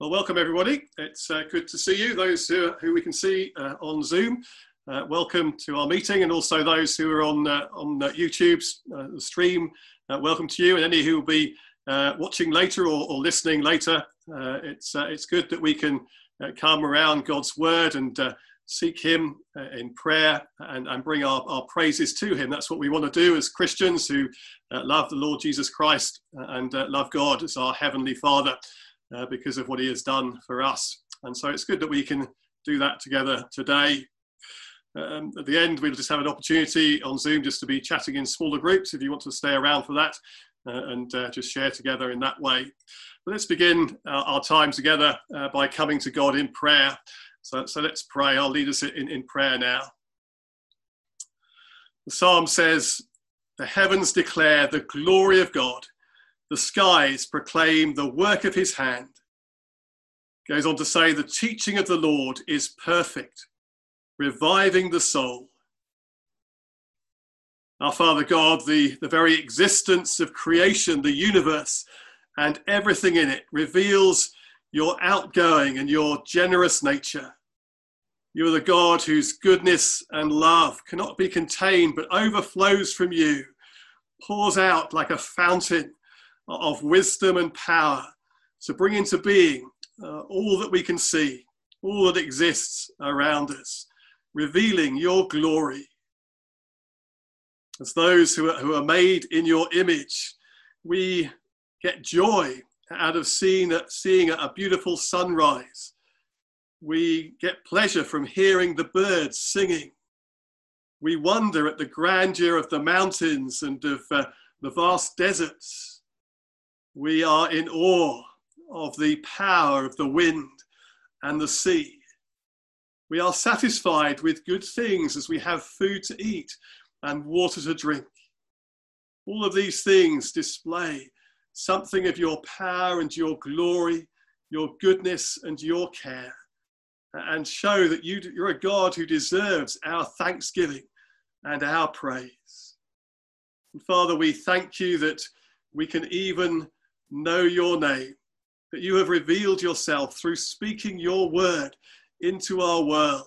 Well, welcome everybody. It's good to see you, those who we can see on Zoom. Welcome to our meeting, and also those who are on YouTube's stream. Welcome to you, and any who will be watching later or listening later. It's good that we can come around God's word and seek him in prayer and bring our praises to him. That's what we want to do as Christians who love the Lord Jesus Christ and love God as our Heavenly Father. Because of what he has done for us. And so it's good that we can do that together today. At the end, we'll just have an opportunity on Zoom just to be chatting in smaller groups if you want to stay around for that and just share together in that way. But let's begin our time together by coming to God in prayer. So let's pray. I'll lead us in prayer now. The Psalm says, "The heavens declare the glory of God. The skies proclaim the work of his hand." Goes on to say, "The teaching of the Lord is perfect, reviving the soul." Our Father God, the very existence of creation, the universe, and everything in it reveals your outgoing and your generous nature. You are the God whose goodness and love cannot be contained, but overflows from you, pours out like a fountain of wisdom and power to bring into being all that we can see, all that exists around us, revealing your glory. As those who are made in your image, we get joy out of seeing a beautiful sunrise. We get pleasure from hearing the birds singing. We wonder at the grandeur of the mountains and of the vast deserts. We are in awe of the power of the wind and the sea. We are satisfied with good things as we have food to eat and water to drink. All of these things display something of your power and your glory, your goodness and your care, and show that you're a God who deserves our thanksgiving and our praise. And Father, we thank you that we can even know your name, that you have revealed yourself through speaking your word into our world.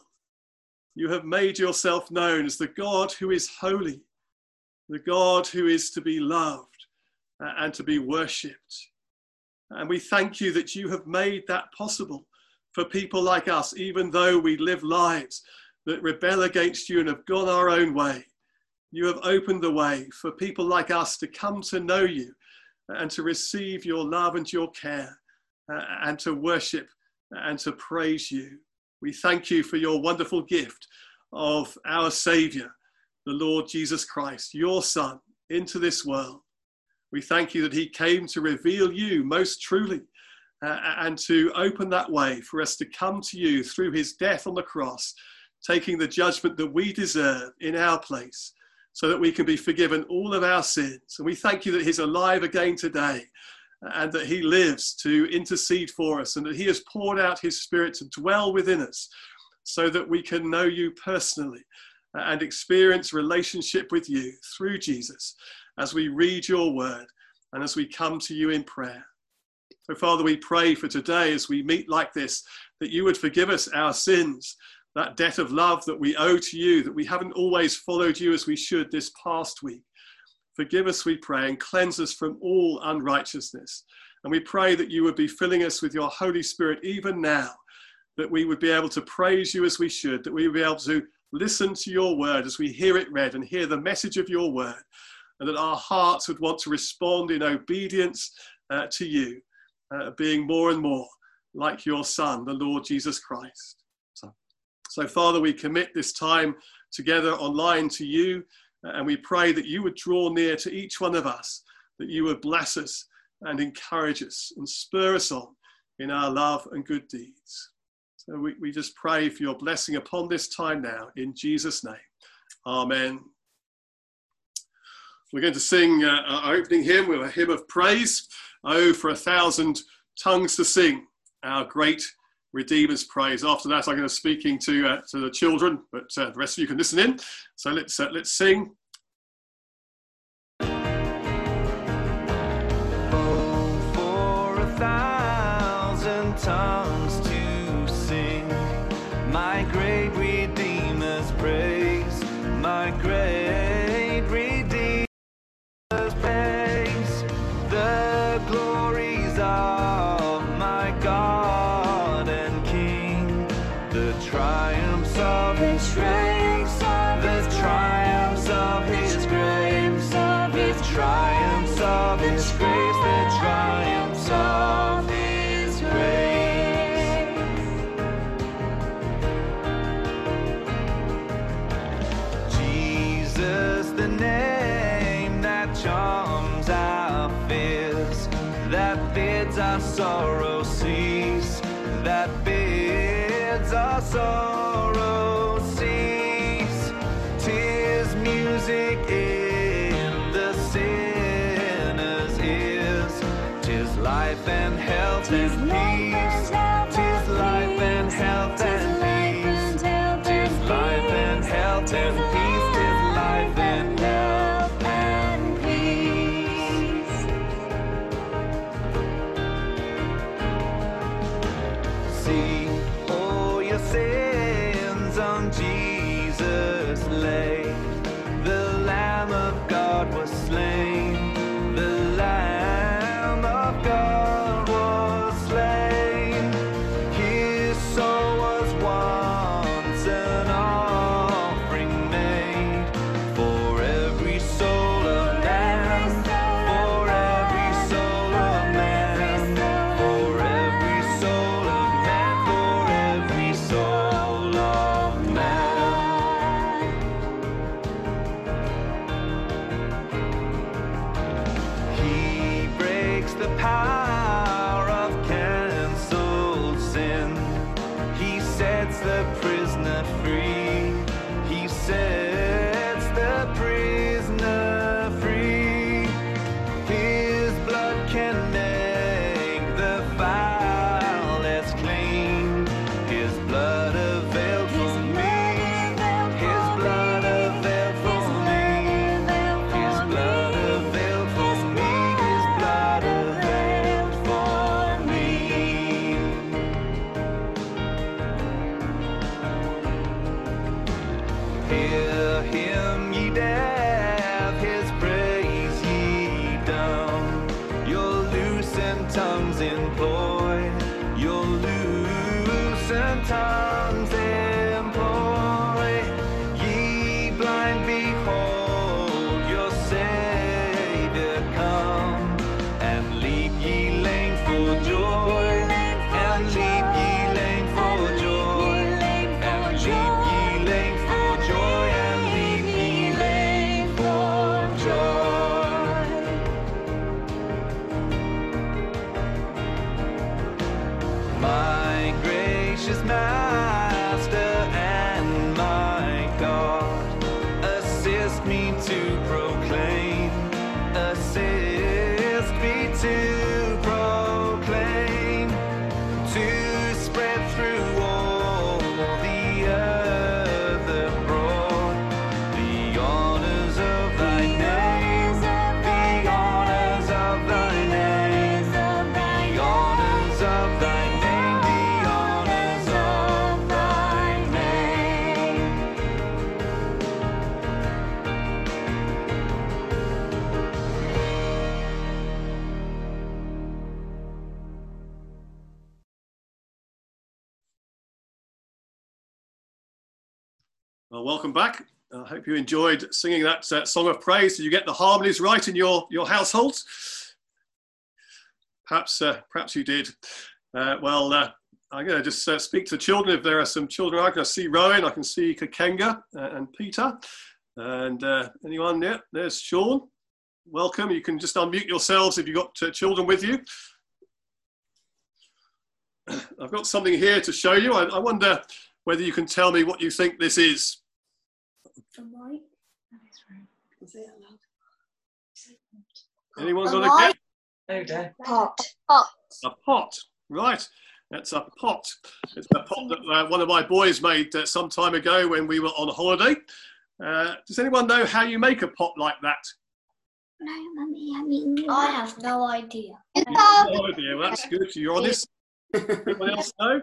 You have made yourself known as the God who is holy, the God who is to be loved and to be worshipped. And we thank you that you have made that possible for people like us, even though we live lives that rebel against you and have gone our own way. You have opened the way for people like us to come to know you and to receive your love and your care and to worship and to praise you. We thank you for your wonderful gift of our Saviour, the Lord Jesus Christ, your Son, into this world. We thank you that he came to reveal you most truly and to open that way for us to come to you through his death on the cross, taking the judgment that we deserve in our place, so that we can be forgiven all of our sins. And we thank you that he's alive again today and that he lives to intercede for us and that he has poured out his Spirit to dwell within us so that we can know you personally and experience relationship with you through Jesus as we read your word and as we come to you in prayer. So Father, we pray for today as we meet like this, that you would forgive us our sins, that debt of love that we owe to you, that we haven't always followed you as we should this past week. Forgive us, we pray, and cleanse us from all unrighteousness. And we pray that you would be filling us with your Holy Spirit even now, that we would be able to praise you as we should, that we would be able to listen to your word as we hear it read and hear the message of your word, and that our hearts would want to respond in obedience to you, being more and more like your Son, the Lord Jesus Christ. So, Father, we commit this time together online to you, and we pray that you would draw near to each one of us, that you would bless us and encourage us and spur us on in our love and good deeds. So we just pray for your blessing upon this time now, in Jesus' name. Amen. We're going to sing our opening hymn with a hymn of praise. Oh, for 1,000 tongues to sing our great Redeemer's praise. After that, I'm going to be speaking to the children, but the rest of you can listen in. So let's sing. Oh, for 1,000 and tongues to sing my great Redeemer's praise, my great Redeemer's praise. The glories of my God and King, the triumphs of His grace, the triumphs of His grace, the triumphs of His grace, the triumphs of His grace. Jesus, the name that charms our fears, that bids our sorrow cease, that bids our sorrow cease. 'Tis music in the sinner's ears, 'tis life and health and peace, 'tis life and health and peace, 'tis life and health and peace, 'tis life and health and peace. See, all your sins on Jesus laid, the Lamb of God was slain, the Lamb of God was slain. His soul was once an offering made for every soul of man, for every soul of man, for every soul of man, for every soul of man. He breaks the power of cancelled sin. He sets the prisoner free. He sets the prisoner free. His blood can make the foulest clean. His blood availed for me. His blood availed for me. His blood availed for me. His blood availed for me. Hear him, ye deaf, his praise ye dumb. Your loosened tongues employ, your loosened tongues employ. Ye blind, behold your Savior come, and leap ye lame for joy, and leap ye lame for joy, and leap ye lame for joy, and leap ye lame for joy. My gracious Master and my God, assist me to proclaim, assist me to proclaim, to spread through all the earth abroad the honors of thy name, the honors of thy name, the honors of thy name, the honors of thy name. Well, welcome back. I hope you enjoyed singing that song of praise. Did you get the harmonies right in your households? Perhaps you did. Well, I'm going to just speak to the children. If there are some children, I can see Rowan, I can see Kakenga and Peter, and anyone? Yeah, there's Sean. Welcome. You can just unmute yourselves if you've got children with you. I've got something here to show you. I wonder whether you can tell me what you think this is. A light. Say it aloud. Anyone got a guess? Oh dear. Pot. A pot, right. That's a pot. It's a pot that one of my boys made some time ago when we were on holiday. Does anyone know how you make a pot like that? No, Mummy, I mean, I have no idea. No idea. That's good. You're honest. Anyone else know?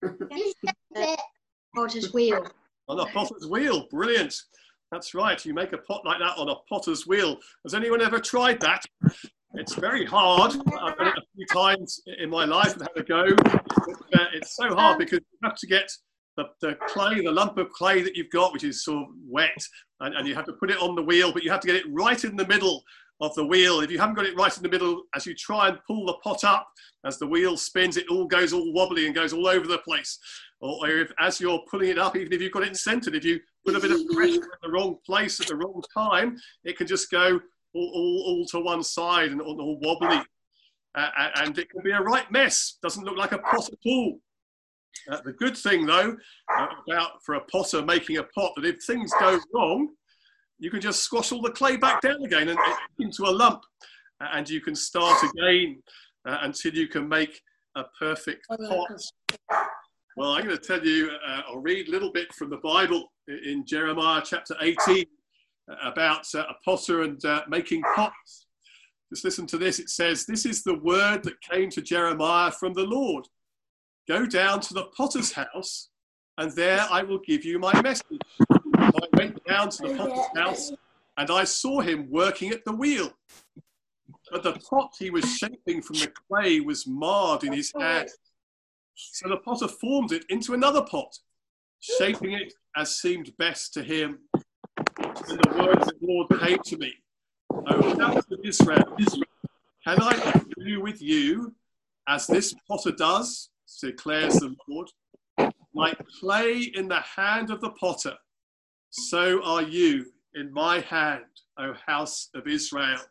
Potter's wheel. On a potter's wheel. Brilliant. That's right. You make a pot like that on a potter's wheel. Has anyone ever tried that? It's very hard. I've done it a few times in my life and had a go. It's so hard because you have to get the clay, the lump of clay that you've got, which is sort of wet, and you have to put it on the wheel, but you have to get it right in the middle of the wheel. If you haven't got it right in the middle, as you try and pull the pot up, as the wheel spins, it all goes all wobbly and goes all over the place. Or if, as you're pulling it up, even if you've got it centered, if you put a bit of pressure in the wrong place at the wrong time, it can just go all to one side and all wobbly. And it can be a right mess. Doesn't look like a pot at all. The good thing, though, for a potter making a pot, that if things go wrong, you can just squash all the clay back down again and into a lump, and you can start again until you can make a perfect pot. Well, I'm going to tell you, I'll read a little bit from the Bible in Jeremiah chapter 18 about a potter and making pots. Just listen to this. It says, "This is the word that came to Jeremiah from the Lord. Go down to the potter's house, and there I will give you my message." I went down to the potter's house, and I saw him working at the wheel. But the pot he was shaping from the clay was marred in his hand. So the potter formed it into another pot, shaping it as seemed best to him. And the word of the Lord came to me, "O house of Israel, can I do with you as this potter does, declares the Lord? Like clay in the hand of the potter, so are you in my hand, O house of Israel."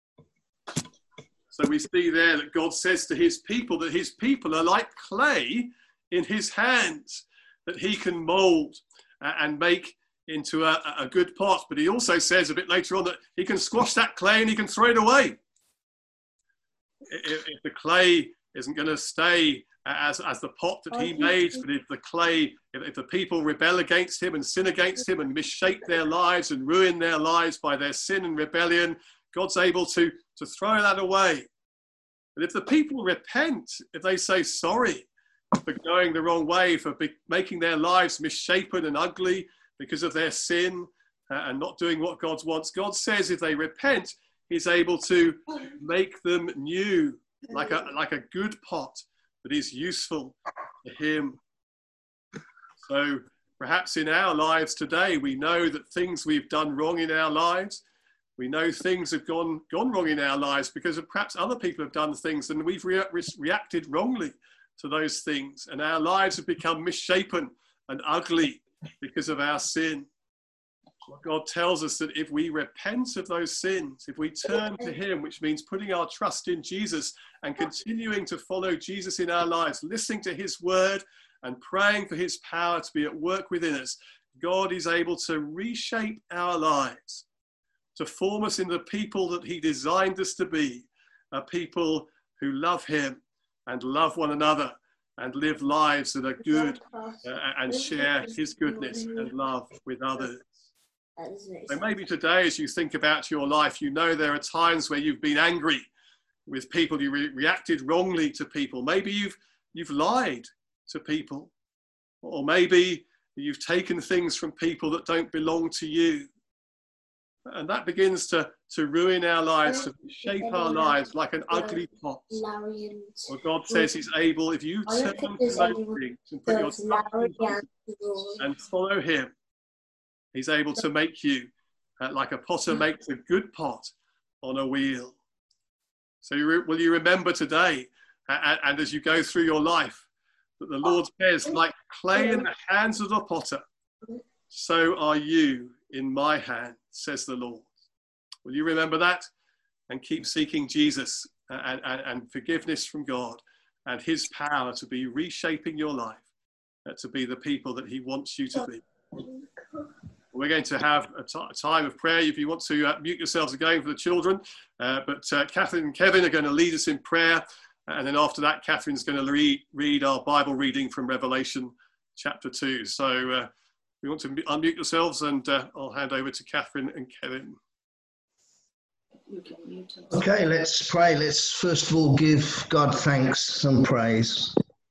So we see there that God says to his people that his people are like clay in his hands, that he can mold and make into a good pot. But he also says a bit later on that he can squash that clay and he can throw it away. If the clay isn't going to stay as the pot that he made, but if the clay, if the people rebel against him and sin against him and misshape their lives and ruin their lives by their sin and rebellion, God's able to throw that away. But if the people repent, if they say sorry for going the wrong way, for making their lives misshapen and ugly because of their sin and not doing what God wants, God says if they repent, he's able to make them new, like a good pot that is useful to him. So perhaps in our lives today, we know that things we've done wrong in our lives. We know things have gone wrong in our lives because of perhaps other people have done things and we've reacted wrongly to those things. And our lives have become misshapen and ugly because of our sin. God tells us that if we repent of those sins, if we turn to him, which means putting our trust in Jesus and continuing to follow Jesus in our lives, listening to his word and praying for his power to be at work within us, God is able to reshape our lives, to form us into the people that he designed us to be, a people who love him and love one another and live lives that are good and share his goodness and love with others. So maybe today, as you think about your life, you know there are times where you've been angry with people, you reacted wrongly to people. Maybe you've lied to people, or maybe you've taken things from people that don't belong to you. And that begins to ruin our lives, to shape our lives like an ugly pot. Well, God says he's able, if you turn to those things and put your trust in him and follow him, he's able to make you like a potter makes a good pot on a wheel. So will you remember today, and as you go through your life, that the Lord says, like clay in the hands of the potter, so are you in my hand, says the Lord. Will you remember that and keep seeking Jesus and forgiveness from God and his power to be reshaping your life, to be the people that he wants you to be. We're going to have a time of prayer. If you want to mute yourselves again for the children, but Catherine and Kevin are going to lead us in prayer. And then after that, Catherine's going to read our Bible reading from Revelation chapter 2. So we want to unmute yourselves, and I'll hand over to Catherine and Kevin. Okay, let's pray. Let's first of all give God thanks and praise.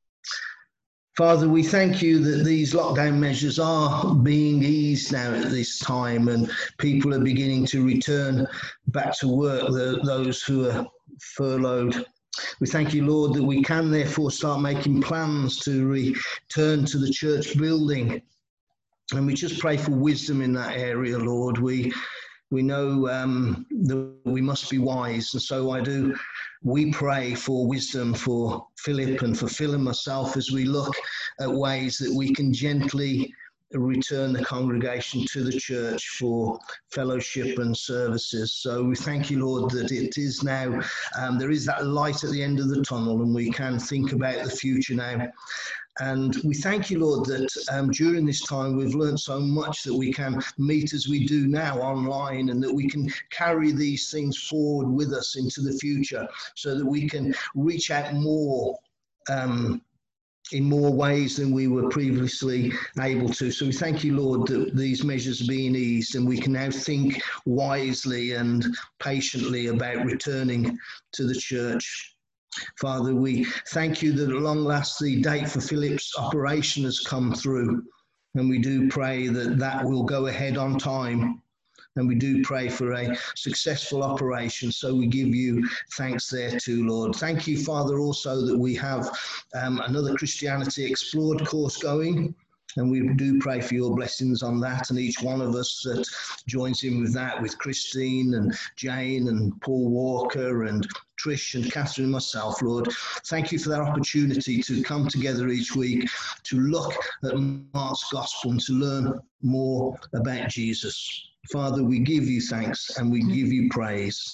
Father, we thank you that these lockdown measures are being eased now at this time, and people are beginning to return back to work, those who are furloughed. We thank you, Lord, that we can therefore start making plans to return to the church building. And we just pray for wisdom in that area, Lord. We know that we must be wise, and so we pray for wisdom for Philip and for Phil and myself as we look at ways that we can gently return the congregation to the church for fellowship and services. So we thank you, Lord, that it is now, there is that light at the end of the tunnel, and we can think about the future now. And we thank you, Lord, that during this time we've learned so much that we can meet as we do now online, and that we can carry these things forward with us into the future so that we can reach out more in more ways than we were previously able to. So we thank you, Lord, that these measures are being eased, and we can now think wisely and patiently about returning to the church. Father, we thank you that at long last the date for Philip's operation has come through, and we do pray that that will go ahead on time, and we do pray for a successful operation. So we give you thanks there too, Lord. Thank you, Father, also that we have another Christianity Explored course going, and we do pray for your blessings on that, and each one of us that joins in with that, with Christine and Jane and Paul Walker and Trish and Catherine and myself, Lord. Thank you for that opportunity to come together each week to look at Mark's Gospel and to learn more about Jesus. Father, we give you thanks and we give you praise.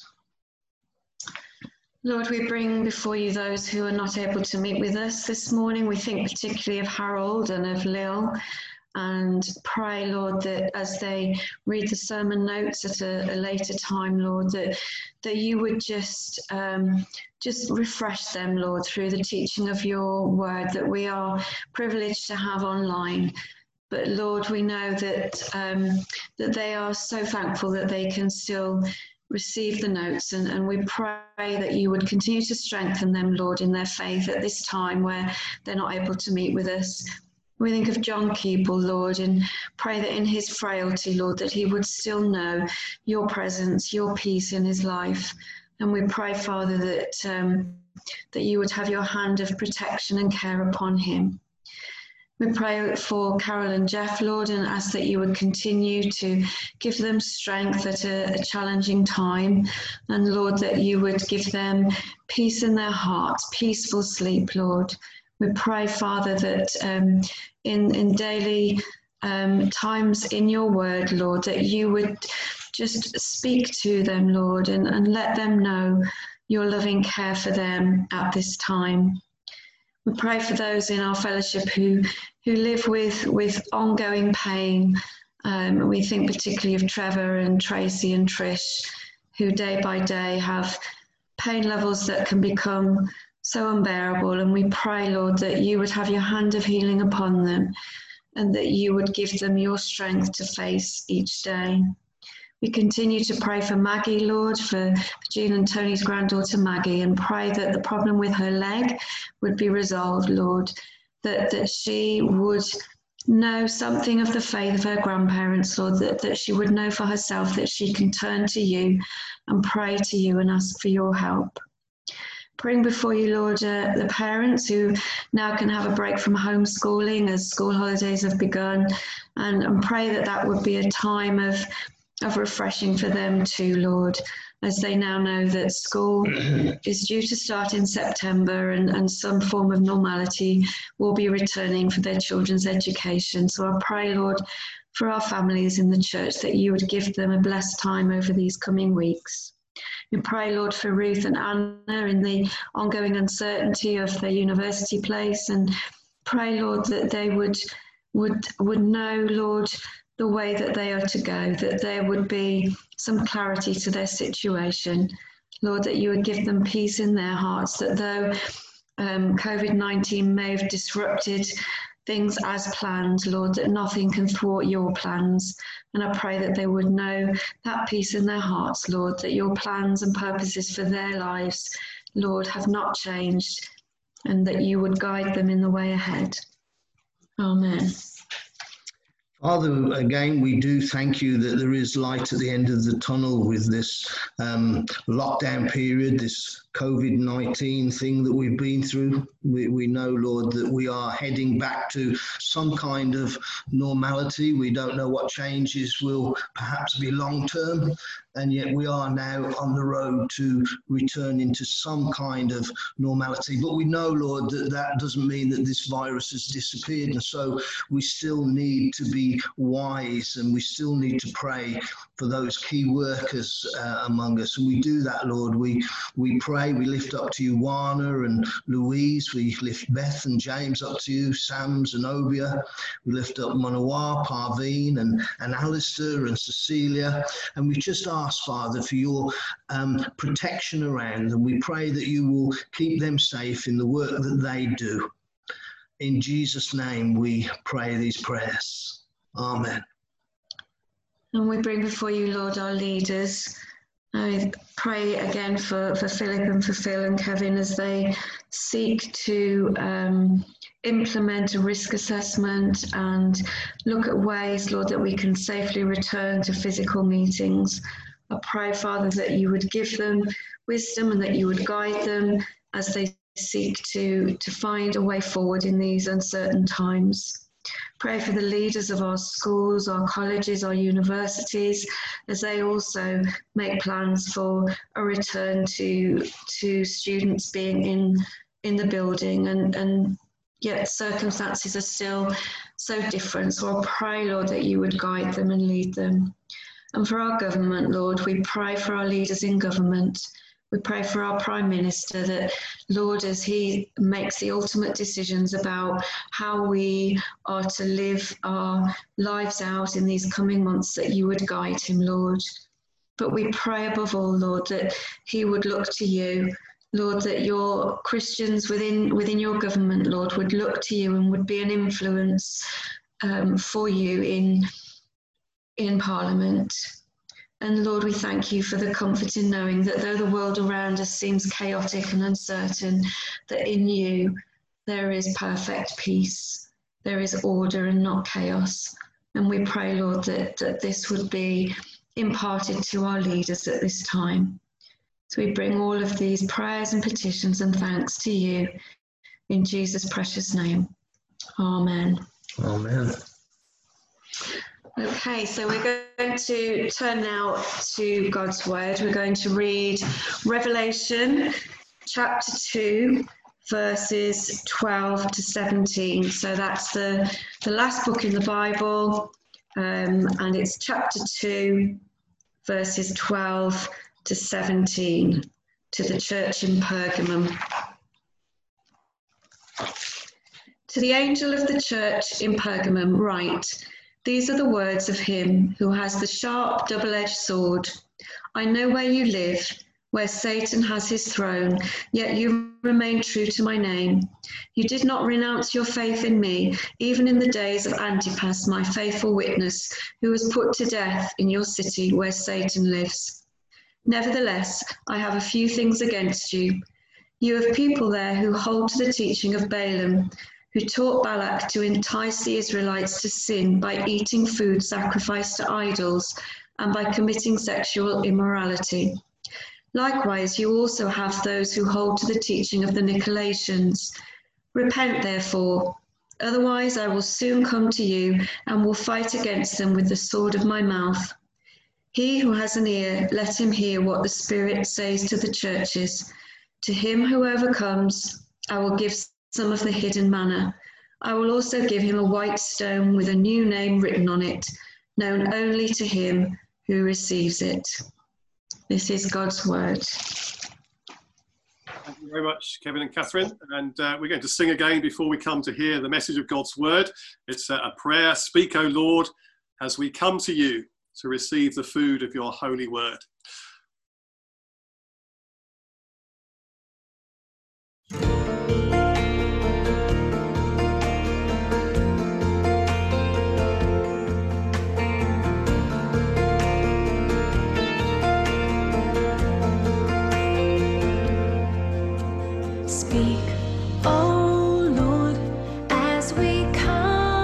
Lord, we bring before you those who are not able to meet with us this morning. We think particularly of Harold and of Lil, and pray, Lord, that as they read the sermon notes at a later time, Lord, that you would just refresh them, Lord, through the teaching of your word that we are privileged to have online. But Lord, we know that that they are so thankful that they can still receive the notes, and we pray that you would continue to strengthen them, Lord, in their faith at this time where they're not able to meet with us. We think of John Keeble, Lord, and pray that in his frailty, Lord, that he would still know your presence, your peace in his life. And we pray, Father, that you would have your hand of protection and care upon him. We pray for Carol and Jeff, Lord, and ask that you would continue to give them strength at a challenging time. And Lord, that you would give them peace in their hearts, peaceful sleep, Lord. We pray, Father, that in daily times in your word, Lord, that you would just speak to them, Lord, and let them know your loving care for them at this time. We pray for those in our fellowship who live with ongoing pain. We think particularly of Trevor and Tracy and Trish, who day by day have pain levels that can become so unbearable. And we pray, Lord, that you would have your hand of healing upon them, and that you would give them your strength to face each day. We continue to pray for Maggie, Lord, for Jean and Tony's granddaughter Maggie, and pray that the problem with her leg would be resolved, Lord, that she would know something of the faith of her grandparents, Lord, that she would know for herself that she can turn to you and pray to you and ask for your help. Bring before you, Lord, the parents who now can have a break from homeschooling as school holidays have begun, and pray that that would be a time of refreshing for them too, Lord, as they now know that school is due to start in September, and some form of normality will be returning for their children's education. So I pray, Lord, for our families in the church, that you would give them a blessed time over these coming weeks. We pray, Lord, for Ruth and Anna in the ongoing uncertainty of their university place, and pray, Lord, that they would know, Lord, the way that they are to go, that there would be some clarity to their situation. Lord, that you would give them peace in their hearts, that though COVID-19 may have disrupted things as planned, Lord, that nothing can thwart your plans. And I pray that they would know that peace in their hearts, Lord, that your plans and purposes for their lives, Lord, have not changed, and that you would guide them in the way ahead. Amen. Father, again, we do thank you that there is light at the end of the tunnel with this lockdown period, this COVID-19 thing that we've been through. We know, Lord, that we are heading back to some kind of normality. We don't know what changes will perhaps be long-term, and yet we are now on the road to return into some kind of normality. But we know, Lord, that that doesn't mean that this virus has disappeared, and so we still need to be wise, and we still need to pray for those key workers among us. And we do that, Lord. We pray, we lift up to you Wana and Louise, we lift Beth and James up to you, Sam, Zenobia, we lift up Manawa, Parveen and Alistair and Cecilia, and we just ask, Father, for your protection around them. We pray that you will keep them safe in the work that they do. In Jesus' name we pray these prayers. Amen. And we bring before you, Lord, our leaders. I pray again for Philip and for Phil and Kevin as they seek to implement a risk assessment and look at ways, Lord, that we can safely return to physical meetings. I pray, Father, that you would give them wisdom and that you would guide them as they seek to find a way forward in these uncertain times. Pray for the leaders of our schools, our colleges, our universities, as they also make plans for a return to students being in the building, and yet circumstances are still so different. So I pray, Lord, that you would guide them and lead them. And for our government, Lord, we pray for our leaders in government. We pray for our Prime Minister that, Lord, as he makes the ultimate decisions about how we are to live our lives out in these coming months, that you would guide him, Lord. But we pray above all, Lord, that he would look to you, Lord, that your Christians within your government, Lord, would look to you and would be an influence for you in Parliament. And Lord, we thank you for the comfort in knowing that though the world around us seems chaotic and uncertain, that in you there is perfect peace, there is order and not chaos. And we pray, Lord, that this would be imparted to our leaders at this time. So we bring all of these prayers and petitions and thanks to you in Jesus' precious name. Amen. Amen. Okay, so we're going to turn now to God's Word. We're going to read Revelation chapter 2, verses 12 to 17. So that's the last book in the Bible, and it's chapter 2, verses 12 to 17, to the church in Pergamum. To the angel of the church in Pergamum write, these are the words of him who has the sharp, double-edged sword. I know where you live, where Satan has his throne, yet you remain true to my name. You did not renounce your faith in me, even in the days of Antipas, my faithful witness, who was put to death in your city where Satan lives. Nevertheless, I have a few things against you. You have people there who hold to the teaching of Balaam, who taught Balak to entice the Israelites to sin by eating food sacrificed to idols and by committing sexual immorality. Likewise, you also have those who hold to the teaching of the Nicolaitans. Repent, therefore, otherwise I will soon come to you and will fight against them with the sword of my mouth. He who has an ear, let him hear what the Spirit says to the churches. To him who overcomes, I will give some of the hidden manna. I will also give him a white stone with a new name written on it, known only to him who receives it. This is God's word. Thank you very much, Kevin and Catherine. And we're going to sing again before we come to hear the message of God's word. It's a prayer. Speak, O Lord, as we come to you to receive the food of your holy word. Speak, O Lord, as we come.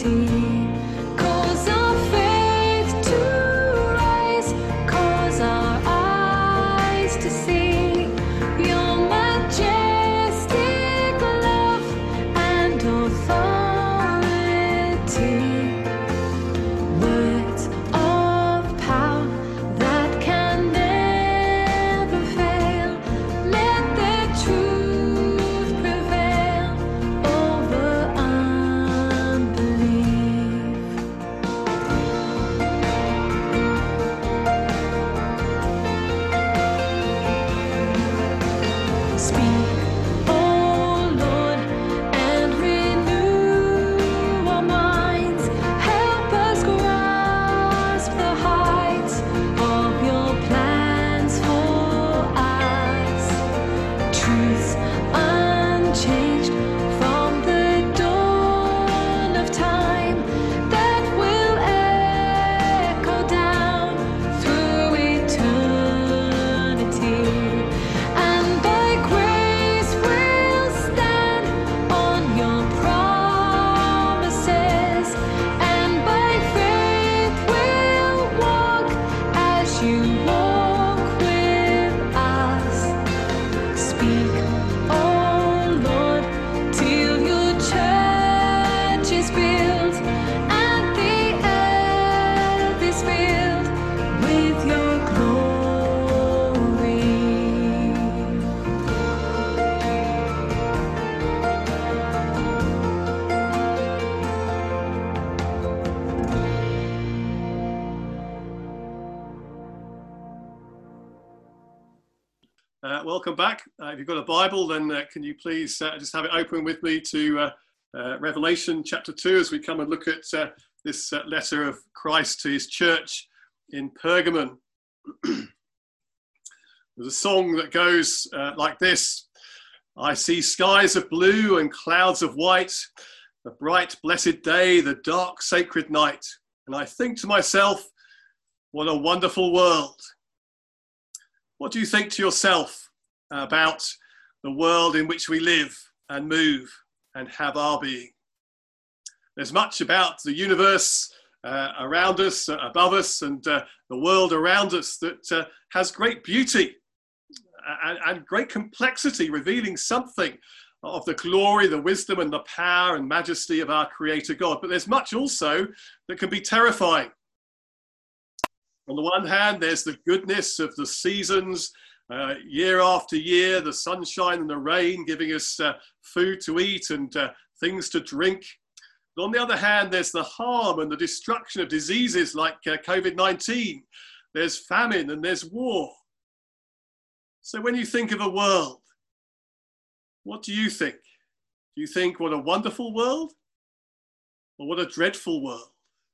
Cause our faith to rise, cause our eyes to see your majestic love and authority. Words of power that can never fail. Let their truth prevail over unbelief. Speak, oh Lord, and renew our minds. Help us grasp the heights of your plans for us. Truths unchanged from the dawn of time that will echo down through eternity. And by grace we'll stand on your promises, and by faith we'll walk as you walk with us. Speak, oh Lord, till your church is built and the earth is filled with your glory. Welcome back. If you've got a Bible, then can you please just have it open with me to Revelation chapter 2 as we come and look at this letter of Christ to his church in Pergamon. There's a song that goes like this: I see skies of blue and clouds of white, the bright blessed day, the dark sacred night, and I think to myself, what a wonderful world. What do you think to yourself about the world in which we live and move and have our being? There's much about the universe around us, above us, and the world around us that has great beauty and great complexity, revealing something of the glory, the wisdom, and the power and majesty of our Creator God. But there's much also that can be terrifying. On the one hand, there's the goodness of the seasons, year after year, the sunshine and the rain giving us food to eat and things to drink. But on the other hand, there's the harm and the destruction of diseases like COVID-19. There's famine and there's war. So when you think of a world, what do you think? Do you think, what a wonderful world? Or what a dreadful world?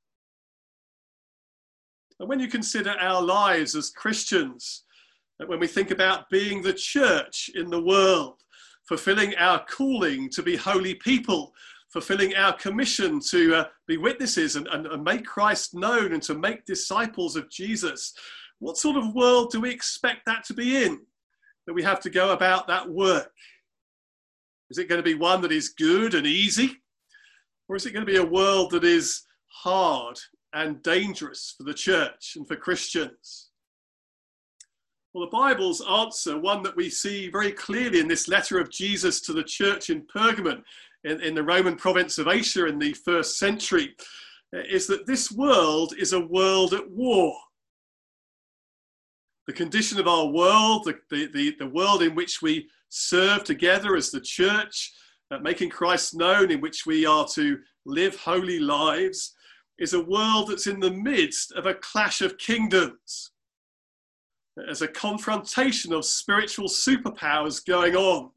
And when you consider our lives as Christians, when we think about being the church in the world, fulfilling our calling to be holy people, fulfilling our commission to be witnesses and make Christ known and to make disciples of Jesus, what sort of world do we expect that to be in, that we have to go about that work? Is it going to be one that is good and easy? Or is it going to be a world that is hard and dangerous for the church and for Christians? Well, the Bible's answer, one that we see very clearly in this letter of Jesus to the church in Pergamon, in the Roman province of Asia in the 1st century, is that this world is a world at war. The condition of our world, the world in which we serve together as the church, making Christ known, in which we are to live holy lives, is a world that's in the midst of a clash of kingdoms. There's a confrontation of spiritual superpowers going on.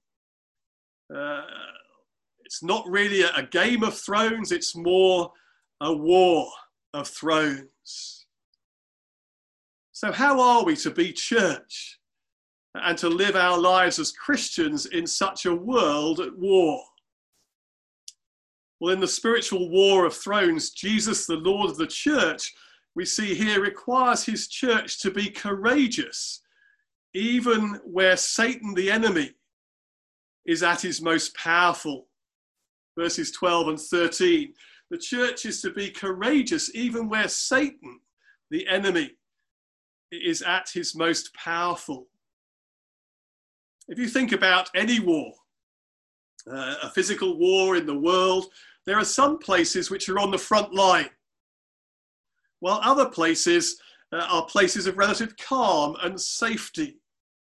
It's not really a Game of Thrones, it's more a war of thrones. So how are we to be church and to live our lives as Christians in such a world at war? Well, in the spiritual war of thrones, Jesus, the Lord of the church, we see here requires his church to be courageous, even where Satan, the enemy, is at his most powerful verses 12 and 13. The church is to be courageous even where Satan, the enemy, is at his most powerful. If you think about any war, a physical war in the world, there are some places which are on the front line, while other places are places of relative calm and safety.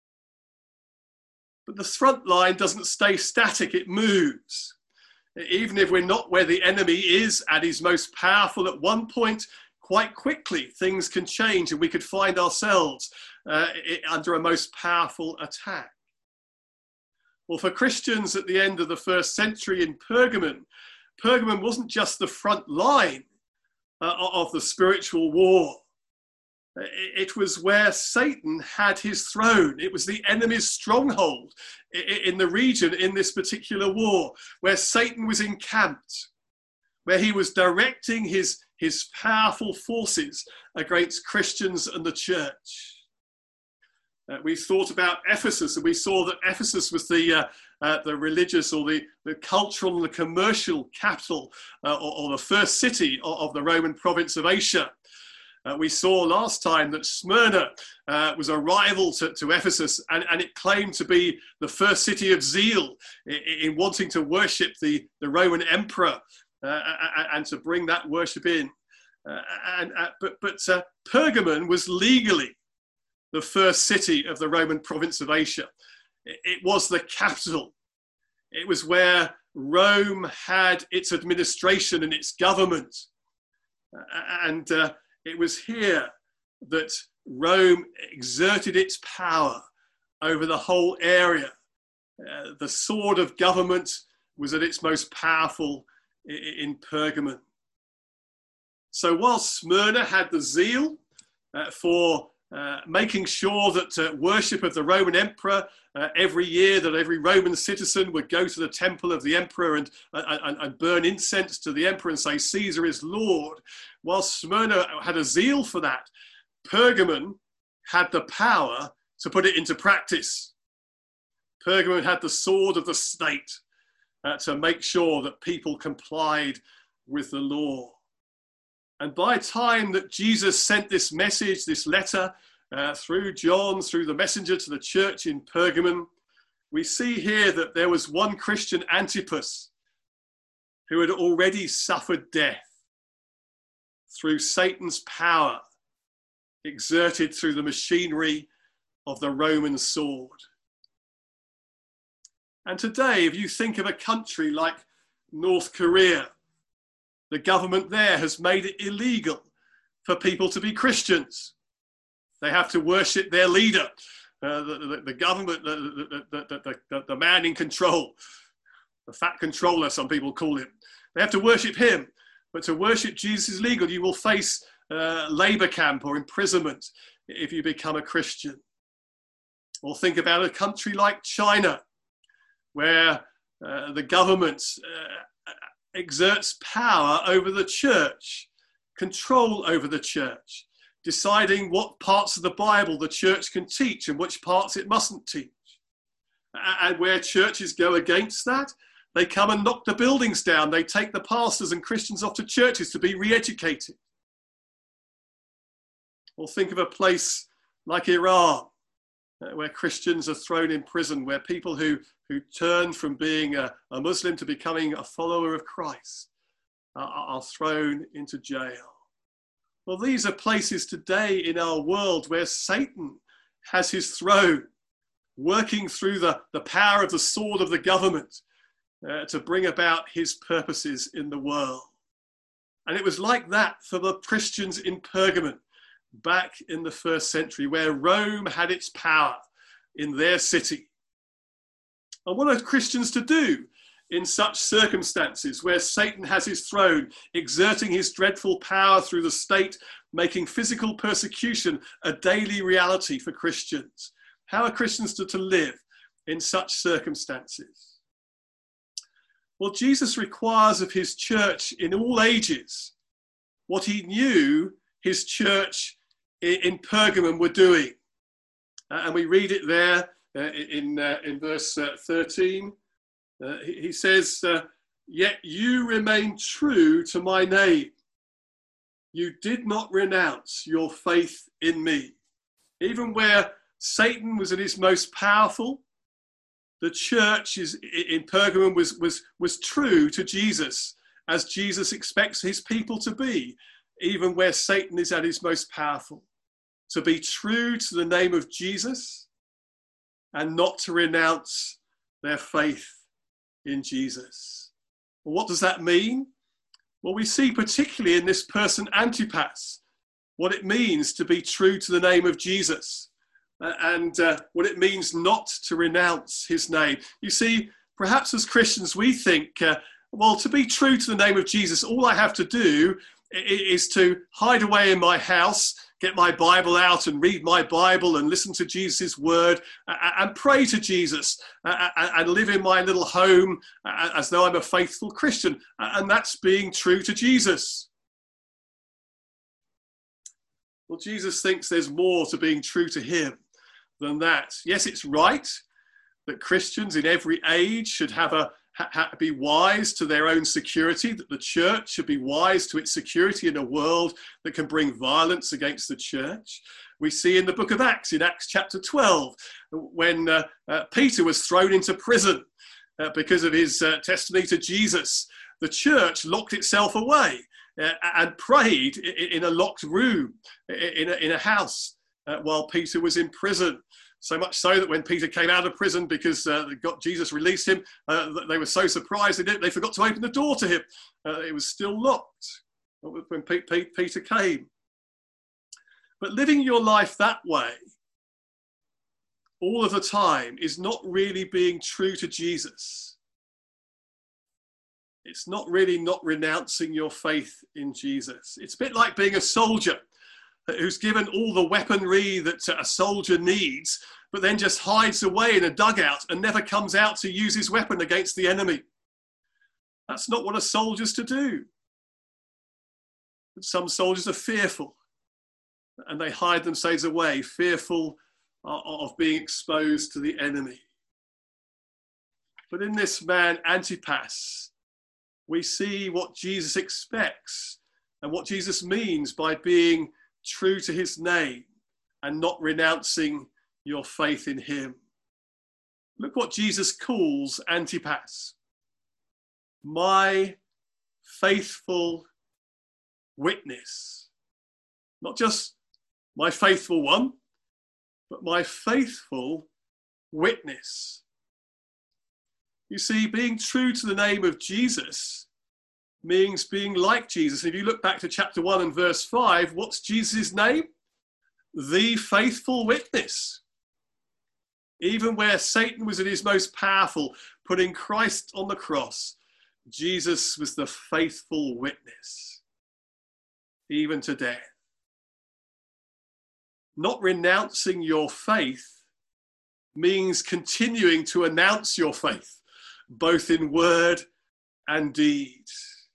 But the front line doesn't stay static, it moves. Even if we're not where the enemy is at his most powerful, at one point, quite quickly, things can change and we could find ourselves under a most powerful attack. Well, for Christians at the end of the first century in Pergamon, Pergamon wasn't just the front line of the spiritual war. It was where Satan had his throne. It was the enemy's stronghold in the region in this particular war, where Satan was encamped, where he was directing his powerful forces against Christians and the church. We thought about Ephesus, and we saw that Ephesus was the religious or the cultural and the commercial capital or the first city of the Roman province of Asia. We saw last time that Smyrna was a rival to Ephesus, and it claimed to be the first city of zeal in wanting to worship the Roman emperor and to bring that worship in. But Pergamon was legally the first city of the Roman province of Asia. It was the capital. It was where Rome had its administration and its government. And it was here that Rome exerted its power over the whole area. The sword of government was at its most powerful in Pergamon. So while Smyrna had the zeal for making sure that worship of the Roman emperor every year, that every Roman citizen would go to the temple of the emperor and burn incense to the emperor and say, Caesar is Lord. While Smyrna had a zeal for that, Pergamon had the power to put it into practice. Pergamon had the sword of the state to make sure that people complied with the law. And by the time that Jesus sent this message, this letter, through John, through the messenger to the church in Pergamon, we see here that there was one Christian, Antipas, who had already suffered death through Satan's power exerted through the machinery of the Roman sword. And today, if you think of a country like North Korea, the government there has made it illegal for people to be Christians. They have to worship their leader, the government, the man in control, the fat controller, some people call him. They have to worship him. But to worship Jesus is legal. You will face labor camp or imprisonment if you become a Christian. Or think about a country like China, where the government exerts power over the church, control over the church, deciding what parts of the Bible the church can teach and which parts it mustn't teach. And where churches go against that, they come and knock the buildings down. They take the pastors and Christians off to churches to be re-educated. Or think of a place like Iran, where Christians are thrown in prison, where people who turn from being a Muslim to becoming a follower of Christ are thrown into jail. Well, these are places today in our world where Satan has his throne, working through the power of the sword of the government to bring about his purposes in the world. And it was like that for the Christians in Pergamon back in the first century, where Rome had its power in their city. And what are Christians to do in such circumstances where Satan has his throne, exerting his dreadful power through the state, making physical persecution a daily reality for Christians? How are Christians to live in such circumstances? Well, Jesus requires of his church in all ages what he knew his church in Pergamon were doing. And we read it there in verse 13. He says, yet you remain true to my name. You did not renounce your faith in me. Even where Satan was at his most powerful, the church in Pergamum was true to Jesus, as Jesus expects his people to be, even where Satan is at his most powerful. To be true to the name of Jesus and not to renounce their faith in Jesus. Well, what does that mean? Well, we see particularly in this person Antipas what it means to be true to the name of Jesus and what it means not to renounce his name. You see, perhaps as Christians we think, well, to be true to the name of Jesus, all I have to do is to hide away in my house, get my Bible out and read my Bible and listen to Jesus' word and pray to Jesus and live in my little home as though I'm a faithful Christian. And that's being true to Jesus. Well, Jesus thinks there's more to being true to him than that. Yes, it's right that Christians in every age should be wise to their own security, that the church should be wise to its security in a world that can bring violence against the church. We see in the book of Acts, in Acts chapter 12, when Peter was thrown into prison because of his testimony to Jesus, the church locked itself away and prayed in a locked room in a house while Peter was in prison. So much so that when Peter came out of prison because Jesus released him, they were so surprised they forgot to open the door to him. It was still locked when Peter came. But living your life that way all of the time is not really being true to Jesus. It's not really not renouncing your faith in Jesus. It's a bit like being a soldier who's given all the weaponry that a soldier needs, but then just hides away in a dugout and never comes out to use his weapon against the enemy. That's not what a soldier's to do. But some soldiers are fearful and they hide themselves away, fearful of being exposed to the enemy. But in this man, Antipas, we see what Jesus expects and what Jesus means by being true to his name and not renouncing your faith in him. Look what Jesus calls Antipas. My faithful witness. Not just my faithful one, but my faithful witness. You see, being true to the name of Jesus means being like Jesus. If you look back to chapter 1 and verse 5, what's Jesus' name? The faithful witness. Even where Satan was at his most powerful, putting Christ on the cross, Jesus was the faithful witness, even to death. Not renouncing your faith means continuing to announce your faith, both in word and deed.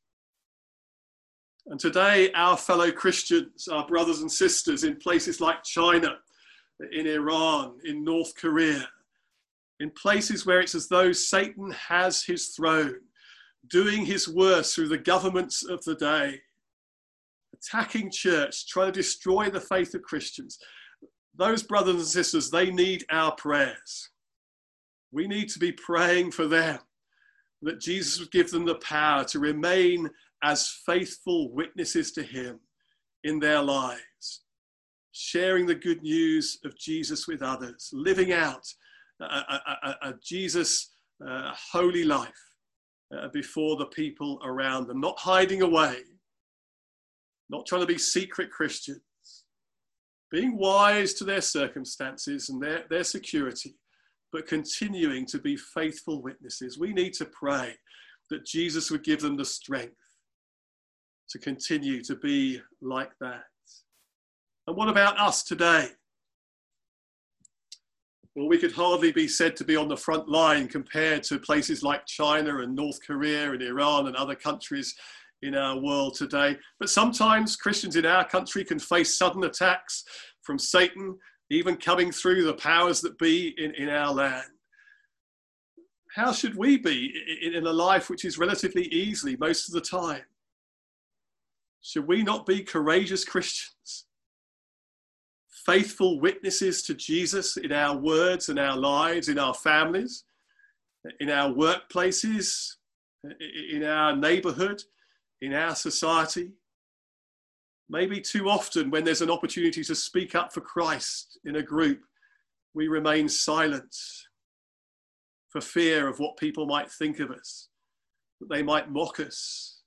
And today, our fellow Christians, our brothers and sisters in places like China, in Iran, in North Korea, in places where it's as though Satan has his throne, doing his worst through the governments of the day, attacking church, trying to destroy the faith of Christians. Those brothers and sisters, they need our prayers. We need to be praying for them, that Jesus would give them the power to remain as faithful witnesses to him in their lives, sharing the good news of Jesus with others, living out a Jesus holy life before the people around them, not hiding away, not trying to be secret Christians, being wise to their circumstances and their security, but continuing to be faithful witnesses. We need to pray that Jesus would give them the strength to continue to be like that. And what about us today? Well, we could hardly be said to be on the front line compared to places like China and North Korea and Iran and other countries in our world today. But sometimes Christians in our country can face sudden attacks from Satan, even coming through the powers that be in our land. how should we be in a life which is relatively easy most of the time? Should we not be courageous Christians? Faithful witnesses to Jesus in our words and our lives, in our families, in our workplaces, in our neighborhood, in our society? Maybe too often when there's an opportunity to speak up for Christ in a group, we remain silent for fear of what people might think of us, that they might mock us.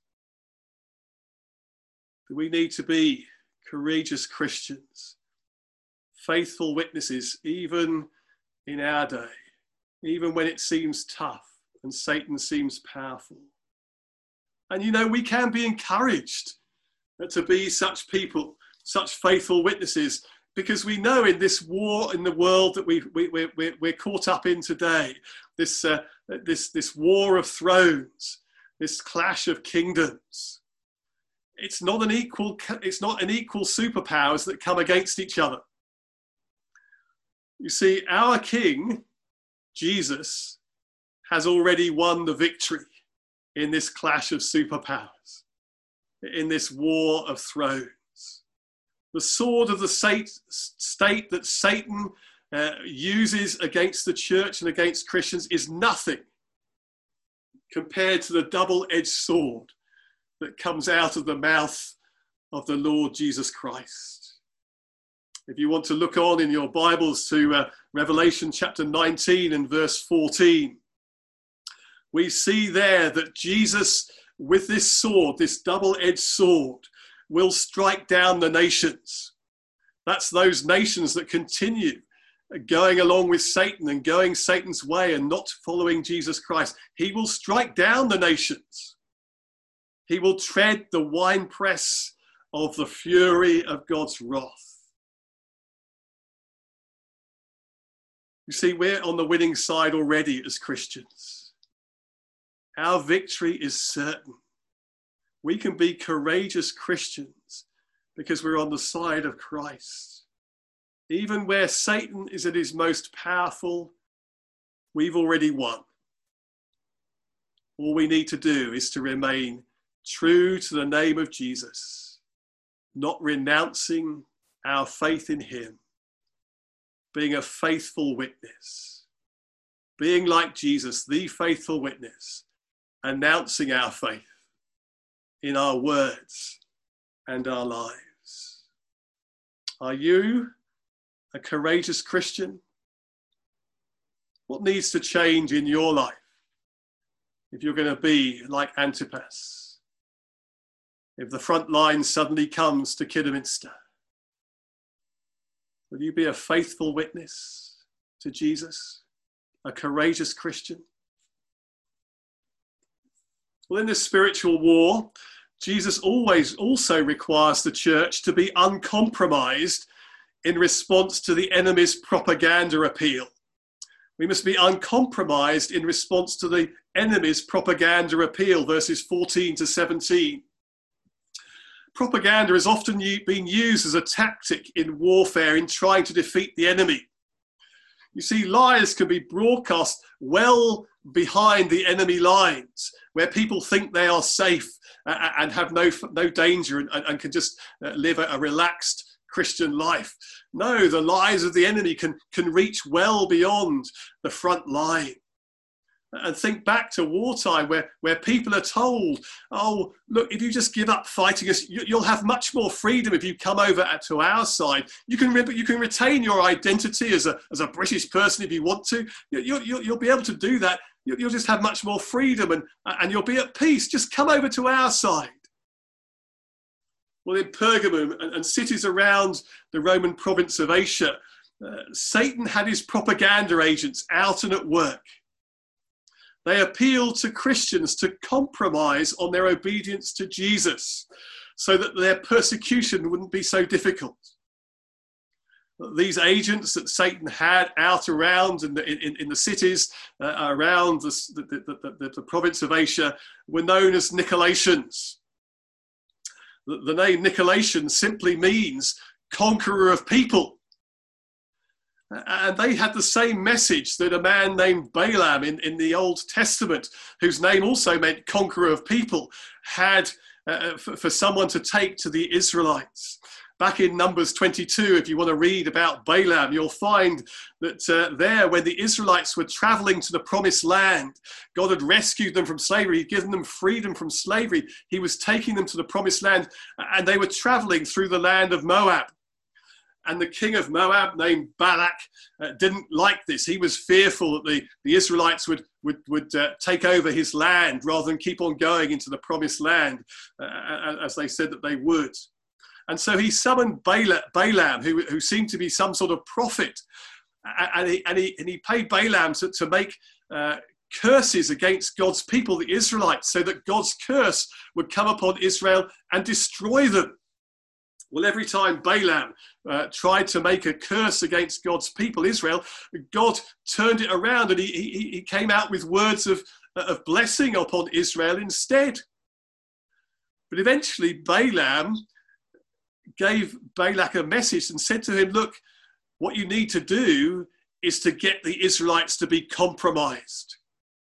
We need to be courageous Christians, faithful witnesses, even in our day, even when it seems tough and Satan seems powerful. And you know, we can be encouraged to be such people, such faithful witnesses, because we know in this war in the world that we're caught up in today, this war of thrones, this clash of kingdoms, it's not an equal superpowers that come against each other. You see, our King, Jesus, has already won the victory in this clash of superpowers, in this war of thrones. The sword of the state that Satan uses against the church and against Christians is nothing compared to the double-edged sword that comes out of the mouth of the Lord Jesus Christ. If you want to look on in your Bibles to Revelation chapter 19 and verse 14, we see there that Jesus, with this sword, this double-edged sword, will strike down the nations. That's those nations that continue going along with Satan and going Satan's way and not following Jesus Christ. He will strike down the nations. He will tread the winepress of the fury of God's wrath. You see, we're on the winning side already as Christians. Our victory is certain. We can be courageous Christians because we're on the side of Christ. Even where Satan is at his most powerful, we've already won. All we need to do is to remain true to the name of Jesus, not renouncing our faith in him, being a faithful witness, being like Jesus, the faithful witness, announcing our faith in our words and our lives. Are you a courageous Christian? What needs to change in your life if you're going to be like Antipas? If the front line suddenly comes to Kidderminster, will you be a faithful witness to Jesus, a courageous Christian? Well, in this spiritual war, Jesus always also requires the church to be uncompromised in response to the enemy's propaganda appeal. We must be uncompromised in response to the enemy's propaganda appeal, verses 14 to 17. Propaganda is often being used as a tactic in warfare in trying to defeat the enemy. You see, lies can be broadcast well behind the enemy lines, where people think they are safe and have no danger and can just live a relaxed Christian life. No, the lies of the enemy can reach well beyond the front line. And think back to wartime where people are told, oh, look, if you just give up fighting us, you'll have much more freedom if you come over to our side. You can retain your identity as a British person if you want to. You'll be able to do that. You'll just have much more freedom and you'll be at peace. Just come over to our side. Well, in Pergamum and cities around the Roman province of Asia, Satan had his propaganda agents out and at work. They appealed to Christians to compromise on their obedience to Jesus so that their persecution wouldn't be so difficult. These agents that Satan had out around in the cities around the province of Asia were known as Nicolaitans. The name Nicolaitans simply means conqueror of people. And they had the same message that a man named Balaam in the Old Testament, whose name also meant conqueror of people, had for someone to take to the Israelites. Back in Numbers 22, if you want to read about Balaam, you'll find that there, when the Israelites were traveling to the promised land, God had rescued them from slavery. He'd given them freedom from slavery. He was taking them to the promised land, and they were traveling through the land of Moab. And the king of Moab, named Balak, didn't like this. He was fearful that the Israelites would take over his land rather than keep on going into the promised land, as they said that they would. And so he summoned Balaam, who seemed to be some sort of prophet, and he paid Balaam to make curses against God's people, the Israelites, so that God's curse would come upon Israel and destroy them. Well, every time Balaam tried to make a curse against God's people, Israel, God turned it around, and he came out with words of blessing upon Israel instead. But eventually Balaam gave Balak a message and said to him, look, what you need to do is to get the Israelites to be compromised.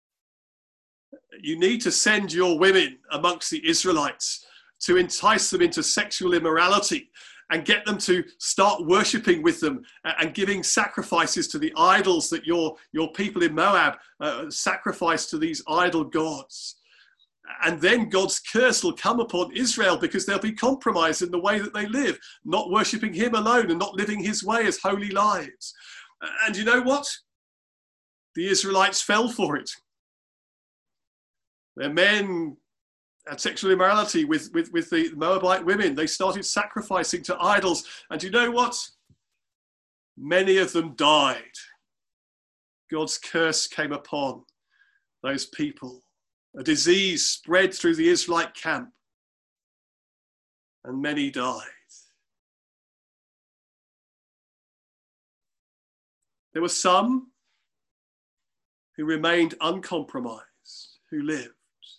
You need to send your women amongst the Israelites to entice them into sexual immorality and get them to start worshipping with them and giving sacrifices to the idols that your people in Moab sacrifice to these idol gods. And then God's curse will come upon Israel because they'll be compromised in the way that they live, not worshipping him alone and not living his way as holy lives. And you know what? The Israelites fell for it. Their men had sexual immorality with the Moabite women. They started sacrificing to idols. And you know what? Many of them died. God's curse came upon those people. A disease spread through the Israelite camp, and many died. There were some who remained uncompromised, who lived.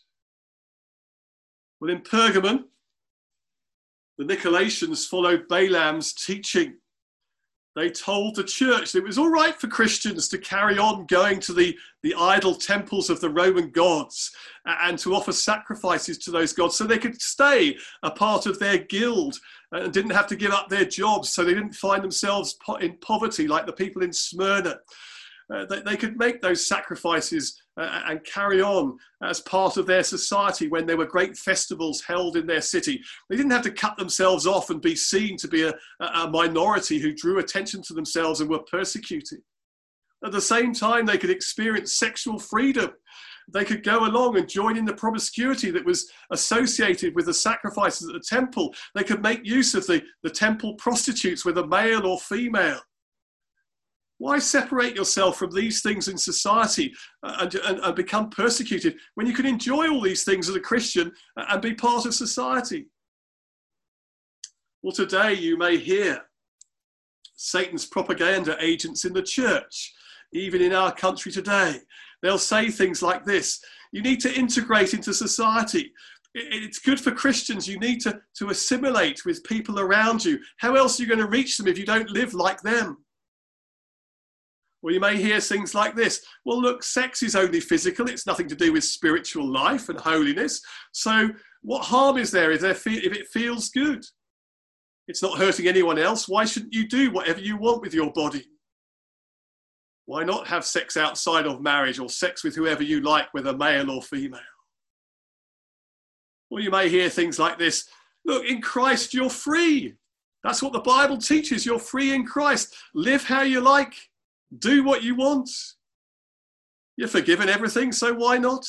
Well, in Pergamon, the Nicolaitans followed Balaam's teaching. They told the church that it was all right for Christians to carry on going to the idol temples of the Roman gods and to offer sacrifices to those gods so they could stay a part of their guild and didn't have to give up their jobs, so they didn't find themselves in poverty like the people in Smyrna. They could make those sacrifices and carry on as part of their society when there were great festivals held in their city. They didn't have to cut themselves off and be seen to be a minority who drew attention to themselves and were persecuted. At the same time, they could experience sexual freedom. They could go along and join in the promiscuity that was associated with the sacrifices at the temple. They could make use of the temple prostitutes, whether male or female. Why separate yourself from these things in society and become persecuted when you can enjoy all these things as a Christian and be part of society? Well, today you may hear Satan's propaganda agents in the church, even in our country today. They'll say things like this: you need to integrate into society. It's good for Christians. You need to assimilate with people around you. How else are you going to reach them if you don't live like them? Or you may hear things like this: well, look, sex is only physical. It's nothing to do with spiritual life and holiness. So what harm is there if it feels good? It's not hurting anyone else. Why shouldn't you do whatever you want with your body? Why not have sex outside of marriage, or sex with whoever you like, whether male or female? Or you may hear things like this: look, in Christ you're free. That's what the Bible teaches. You're free in Christ. Live how you like. Do what you want. You're forgiven everything, so why not?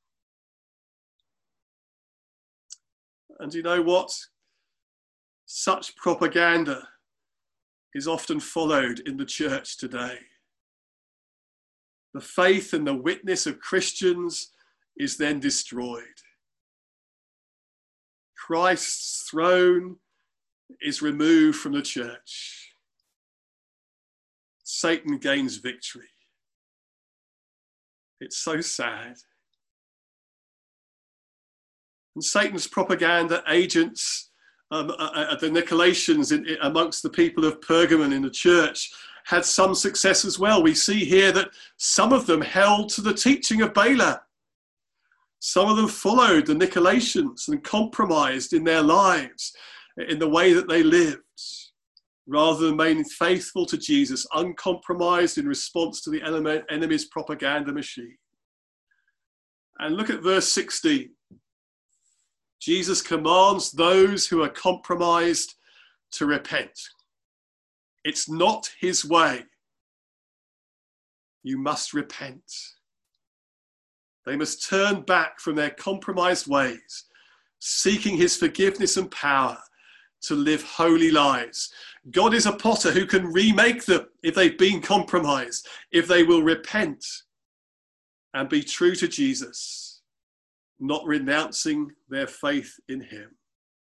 And you know what? Such propaganda is often followed in the church today. The faith and the witness of Christians is then destroyed. Christ's throne is removed from the church. Satan gains victory. It's so sad. And Satan's propaganda agents, the Nicolaitans amongst the people of Pergamon in the church, had some success as well. We see here that some of them held to the teaching of Balaam. Some of them followed the Nicolaitans and compromised in their lives, in the way that they lived, rather than remaining faithful to Jesus, uncompromised in response to the enemy's propaganda machine. And look at verse 16. Jesus commands those who are compromised to repent. It's not his way. You must repent. They must turn back from their compromised ways, seeking his forgiveness and power to live holy lives. God is a potter who can remake them if they've been compromised, if they will repent and be true to Jesus, not renouncing their faith in him.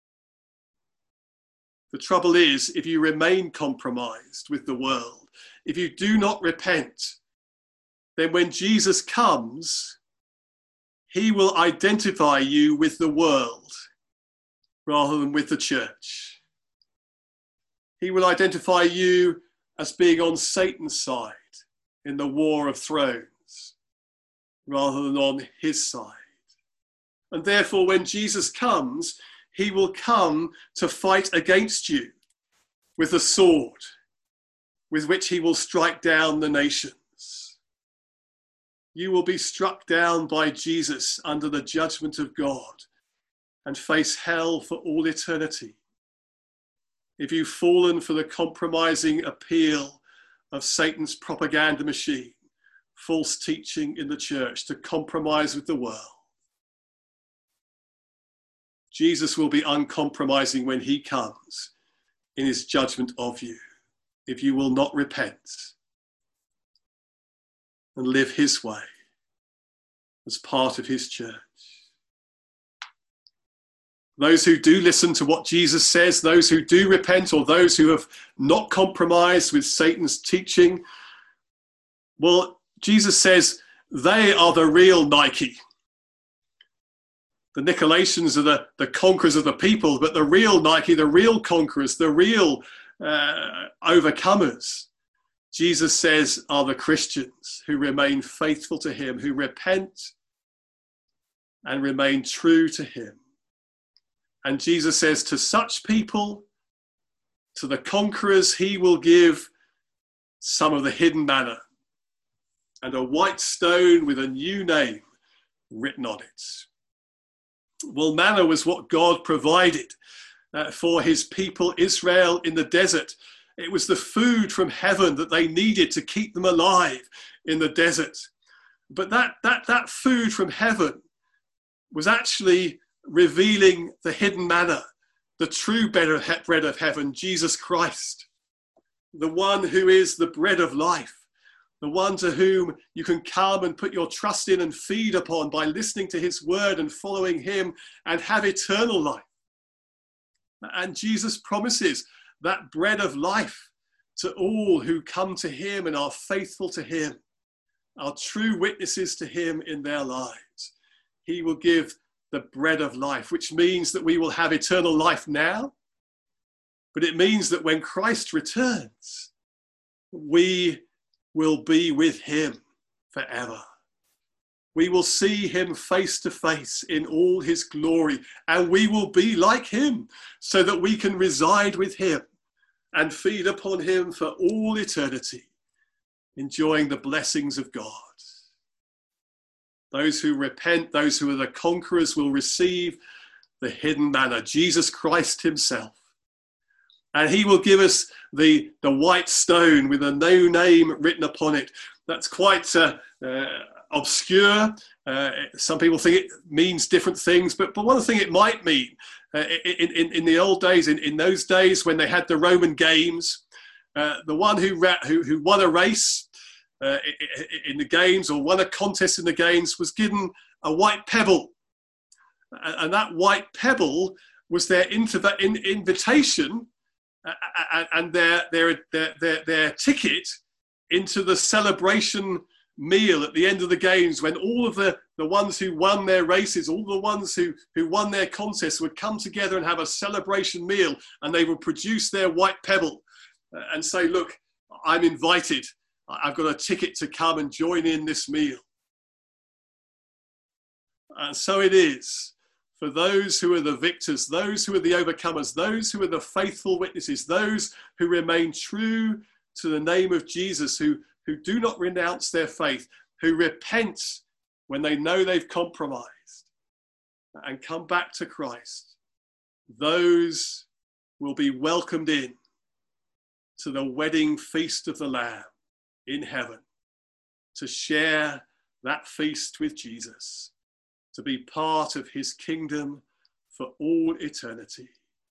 The trouble is, if you remain compromised with the world, if you do not repent, then when Jesus comes, he will identify you with the world rather than with the church. He will identify you as being on Satan's side in the war of thrones rather than on his side. And therefore, when Jesus comes, he will come to fight against you with the sword with which he will strike down the nations. You will be struck down by Jesus under the judgment of God and face hell for all eternity if you've fallen for the compromising appeal of Satan's propaganda machine, false teaching in the church to compromise with the world. Jesus will be uncompromising when he comes in his judgment of you if you will not repent and live his way as part of his church. Those who do listen to what Jesus says, those who do repent, or those who have not compromised with Satan's teaching, well, Jesus says they are the real Nike. The Nicolaitans are the conquerors of the people, but the real Nike, the real conquerors, the real overcomers, Jesus says, are the Christians who remain faithful to him, who repent and remain true to him. And Jesus says to such people, to the conquerors, he will give some of the hidden manna and a white stone with a new name written on it. Well, manna was what God provided for his people Israel in the desert. It was the food from heaven that they needed to keep them alive in the desert. But that food from heaven was actually revealing the hidden manna, the true bread of heaven, Jesus Christ, the one who is the bread of life, the one to whom you can come and put your trust in and feed upon by listening to his word and following him and have eternal life. And Jesus promises that bread of life to all who come to him and are faithful to him, are true witnesses to him in their lives. He will give the bread of life, which means that we will have eternal life now, but it means that when Christ returns, we will be with him forever. We will see him face to face in all his glory, and we will be like him so that we can reside with him and feed upon him for all eternity, enjoying the blessings of God. Those who repent, those who are the conquerors, will receive the hidden manna, Jesus Christ himself. And he will give us the white stone with a no name written upon it. That's quite obscure. Some people think it means different things, but one thing it might mean, in the old days, in those days when they had the Roman games, the one who won a race in the games or won a contest in the games was given a white pebble. And that white pebble was their invitation and their ticket into the celebration meal at the end of the games, when all of the ones who won their races, all the ones who won their contests would come together and have a celebration meal, and they would produce their white pebble and say, look, I'm invited. I've got a ticket to come and join in this meal. And so it is for those who are the victors, those who are the overcomers, those who are the faithful witnesses, those who remain true to the name of Jesus, who do not renounce their faith, who repent when they know they've compromised and come back to Christ. Those will be welcomed in to the wedding feast of the Lamb in heaven, to share that feast with Jesus, to be part of his kingdom for all eternity.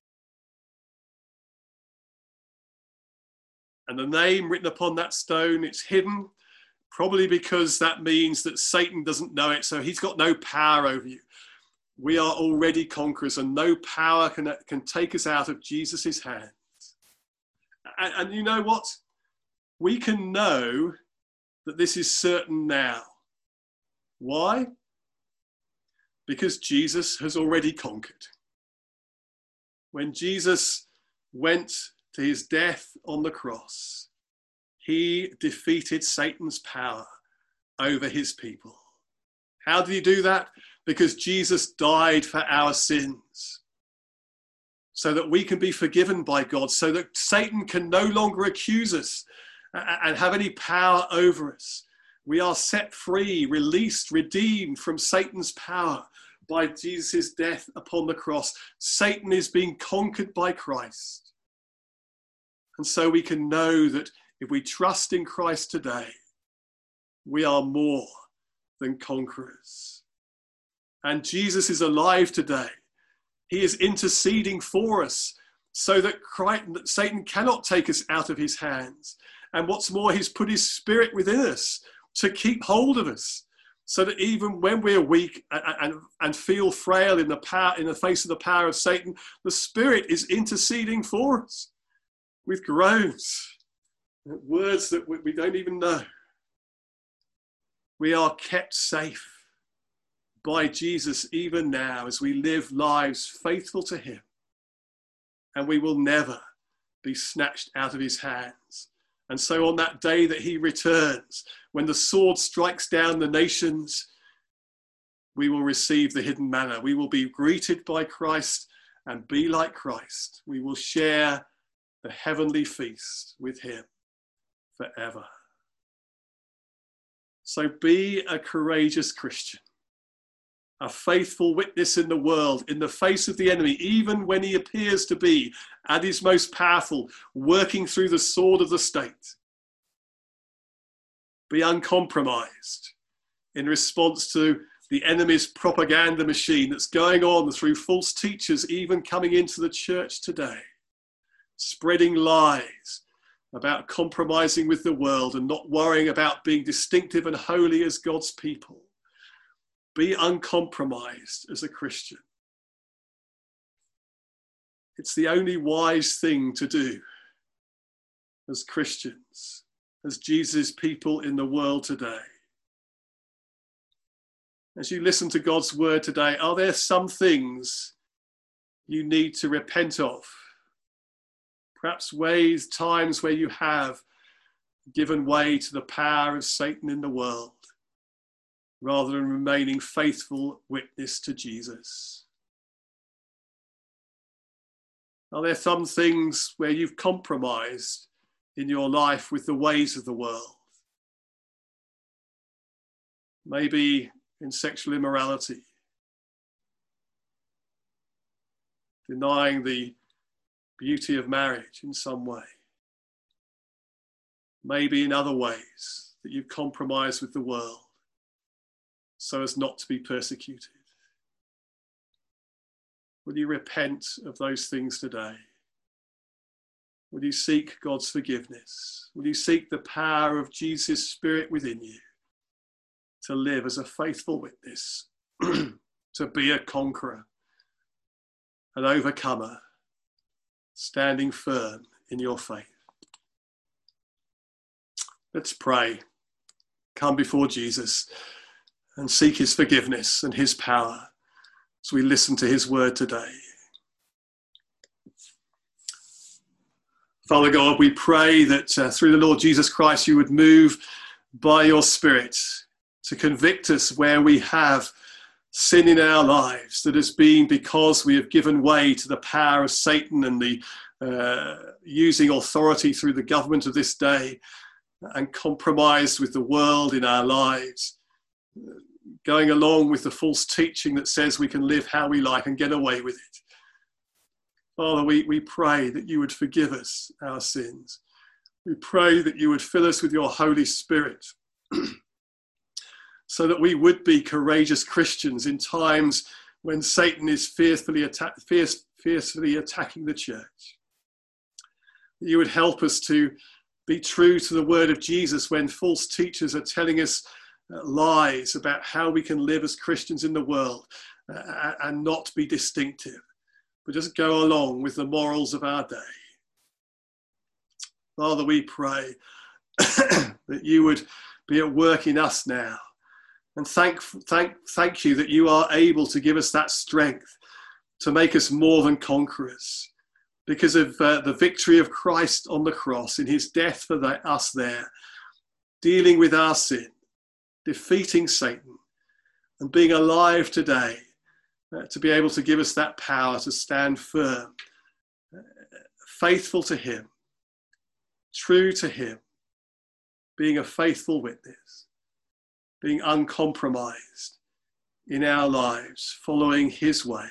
And the name written upon that stone, it's hidden, probably because that means that Satan doesn't know it, so he's got no power over you. We are already conquerors, and no power can take us out of Jesus's hands. And you know what? We can know that this is certain now. Why? Because Jesus has already conquered. When Jesus went to his death on the cross, he defeated Satan's power over his people. How did he do that? Because Jesus died for our sins, so that we can be forgiven by God, so that Satan can no longer accuse us and have any power over us. We are set free, released, redeemed from Satan's power by Jesus' death upon the cross. Satan is being conquered by Christ. And so we can know that if we trust in Christ today, we are more than conquerors. And Jesus is alive today. He is interceding for us so that Satan cannot take us out of his hands. And what's more, he's put his spirit within us to keep hold of us, so that even when we're weak and feel frail in the face of the power of Satan, the Spirit is interceding for us with groans, words that we don't even know. We are kept safe by Jesus even now as we live lives faithful to him, and we will never be snatched out of his hands. And so on that day that he returns, when the sword strikes down the nations, we will receive the hidden manna. We will be greeted by Christ and be like Christ. We will share the heavenly feast with him forever. So be a courageous Christian, a faithful witness in the world, in the face of the enemy, even when he appears to be at his most powerful, working through the sword of the state. Be uncompromised in response to the enemy's propaganda machine that's going on through false teachers, even coming into the church today, spreading lies about compromising with the world and not worrying about being distinctive and holy as God's people. Be uncompromised as a Christian. It's the only wise thing to do as Christians, as Jesus' people in the world today. As you listen to God's word today, are there some things you need to repent of? Perhaps times where you have given way to the power of Satan in the world, rather than remaining faithful witness to Jesus. Are there some things where you've compromised in your life with the ways of the world? Maybe in sexual immorality, denying the beauty of marriage in some way. Maybe in other ways that you've compromised with the world so as not to be persecuted. Will you repent of those things today? Will you seek God's forgiveness? Will you seek the power of Jesus' Spirit within you to live as a faithful witness, to be a conqueror, an overcomer, standing firm in your faith? Let's pray. Come before Jesus and seek his forgiveness and his power as we listen to his word today. Father God, we pray that through the Lord Jesus Christ, you would move by your Spirit to convict us where we have sin in our lives that has been because we have given way to the power of Satan and the using authority through the government of this day and compromised with the world in our lives, going along with the false teaching that says we can live how we like and get away with it. Father, we pray that you would forgive us our sins. We pray that you would fill us with your Holy Spirit so that we would be courageous Christians in times when Satan is fiercely attacking the church. That you would help us to be true to the word of Jesus when false teachers are telling us lies about how we can live as Christians in the world and not be distinctive, but just go along with the morals of our day. Father, we pray that you would be at work in us now. And thank you that you are able to give us that strength to make us more than conquerors because of the victory of Christ on the cross in his death for us there, dealing with our sin, defeating Satan, and being alive today to be able to give us that power to stand firm, faithful to him, true to him, being a faithful witness, being uncompromised in our lives, following his way.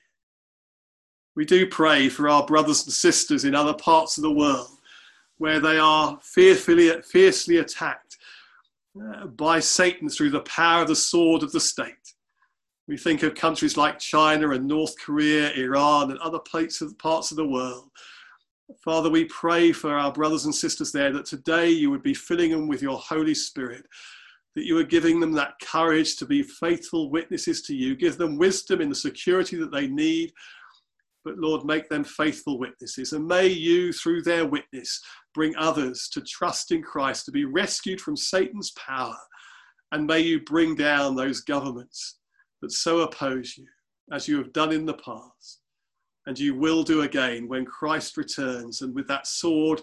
We do pray for our brothers and sisters in other parts of the world where they are fiercely attacked by Satan through the power of the sword of the state. We think of countries like China and North Korea, Iran, and other parts of the world. Father, we pray for our brothers and sisters there that today you would be filling them with your Holy Spirit, that you are giving them that courage to be faithful witnesses to you. Give them wisdom in the security that they need. But Lord, make them faithful witnesses. And may you, through their witness, bring others to trust in Christ, to be rescued from Satan's power. And may you bring down those governments that so oppose you, as you have done in the past. And you will do again when Christ returns and with that sword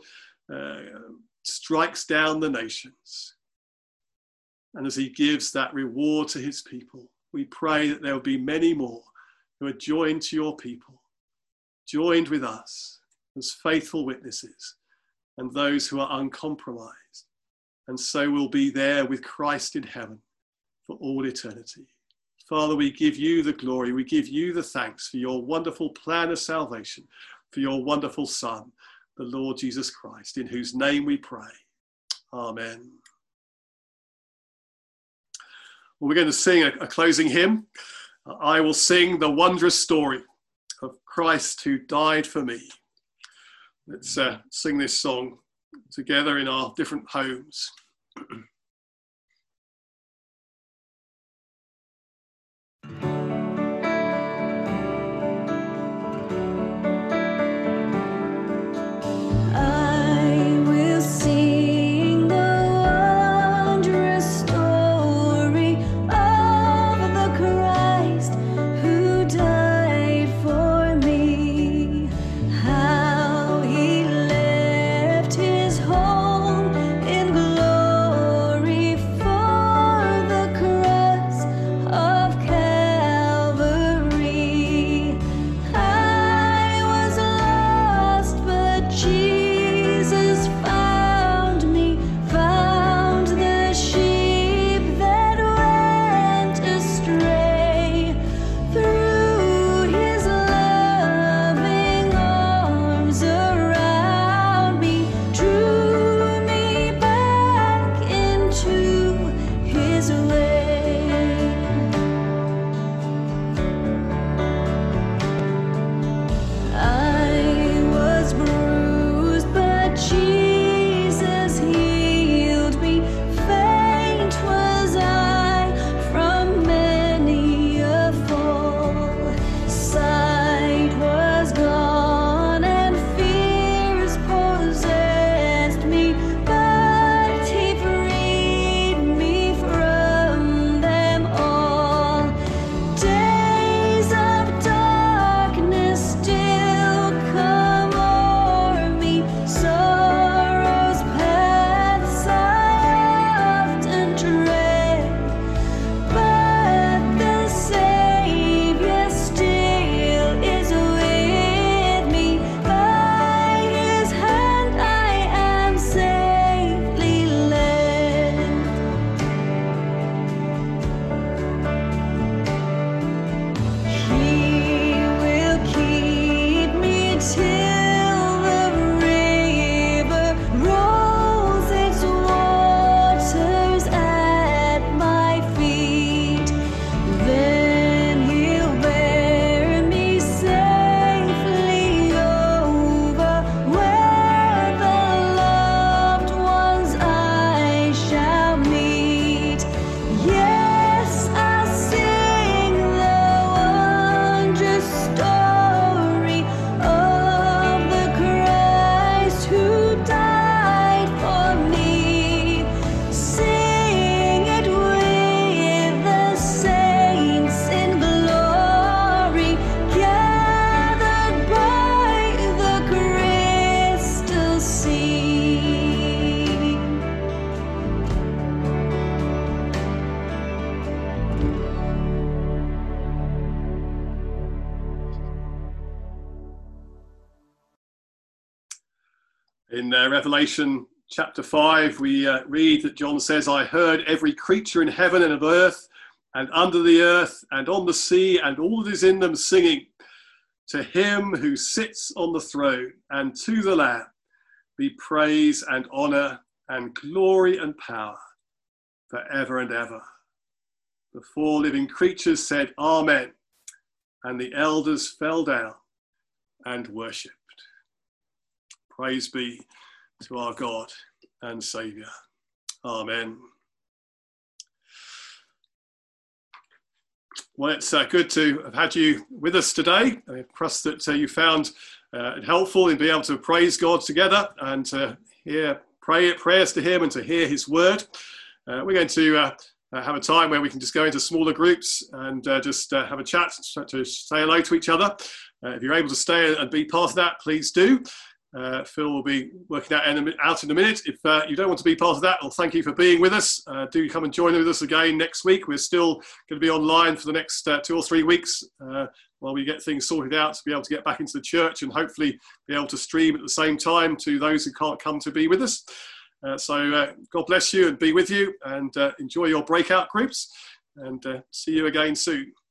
strikes down the nations. And as he gives that reward to his people, we pray that there will be many more who are joined to your people, joined with us as faithful witnesses and those who are uncompromised, and so will be there with Christ in heaven for all eternity. Father, we give you the glory, we give you the thanks for your wonderful plan of salvation, for your wonderful Son, the Lord Jesus Christ, in whose name we pray. Amen. Well, we're going to sing a closing hymn. I will sing the wondrous story of Christ who died for me. Let's sing this song together in our different homes. I will sing the wondrous story of the Christ who died for me. How he left his home in glory In Revelation chapter 5, we read that John says, I heard every creature in heaven and of earth and under the earth and on the sea and all that is in them singing, to him who sits on the throne and to the Lamb be praise and honour and glory and power forever and ever. The four living creatures said, Amen, and the elders fell down and worshipped. Praise be to our God and Saviour. Amen. Well, it's good to have had you with us today. I trust that you found it helpful in being able to praise God together and to hear prayers to him and to hear his word. We're going to have a time where we can just go into smaller groups and just have a chat to say hello to each other. If you're able to stay and be part of that, please do. Phil will be working out in a minute. If you don't want to be part of that, well, thank you for being with us. Do come and join with us again next week. We're still going to be online for the next 2 or 3 weeks while we get things sorted out to be able to get back into the church and hopefully be able to stream at the same time to those who can't come to be with us. So God bless you and be with you, and enjoy your breakout groups, and see you again soon.